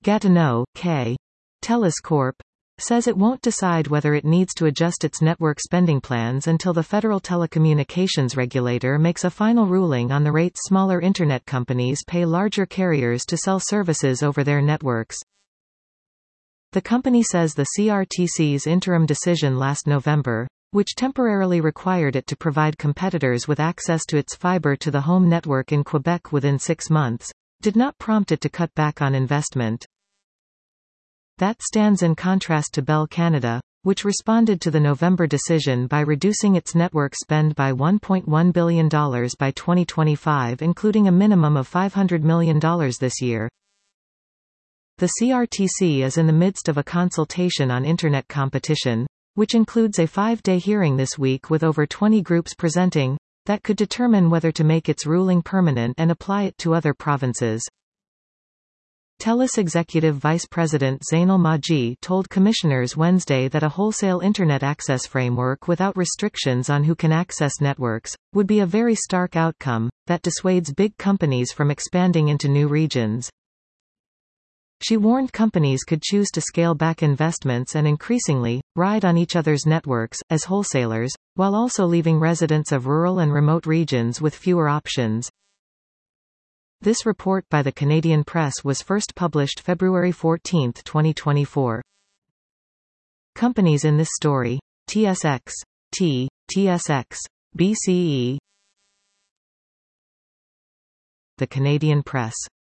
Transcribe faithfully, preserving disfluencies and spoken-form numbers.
Gatineau, K. TELUS Corp says it won't decide whether it needs to adjust its network spending plans until the federal telecommunications regulator makes a final ruling on the rates smaller internet companies pay larger carriers to sell services over their networks. The company says the C R T C's interim decision last November, which temporarily required it to provide competitors with access to its fiber-to-the-home network in Quebec within six months, did not prompt it to cut back on investment. That stands in contrast to Bell Canada, which responded to the November decision by reducing its network spend by one point one billion dollars by twenty twenty-five, including a minimum of five hundred million dollars this year. The C R T C is in the midst of a consultation on Internet competition, which includes a five-day hearing this week with over twenty groups presenting, that could determine whether to make its ruling permanent and apply it to other provinces. TELUS Executive Vice President Zainul Maji told commissioners Wednesday that a wholesale Internet access framework without restrictions on who can access networks would be a very stark outcome, that dissuades big companies from expanding into new regions. She warned companies could choose to scale back investments and increasingly, ride on each other's networks, as wholesalers, while also leaving residents of rural and remote regions with fewer options. This report by the Canadian Press was first published February fourteenth, twenty twenty-four. Companies in this story: T S X, T, T S X, B C E. The Canadian Press.